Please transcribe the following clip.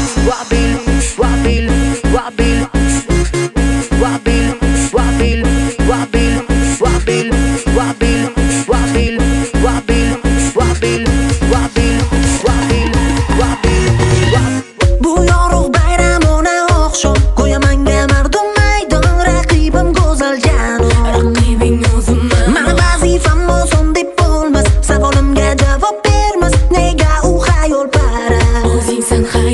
wabil, wabil, wabil, wabil, wabil, wabil, wabil, wabil, wabil, wabil, wabil, wabil, wabil, wabil. Bu yorug' bayramona oqshom go'yo menga mardum maydon raqibim go'zal janon raqibing o'zimman mana vazifam oson deb bo'lmas savolimga javob bermas nega u xayol para o'zingsan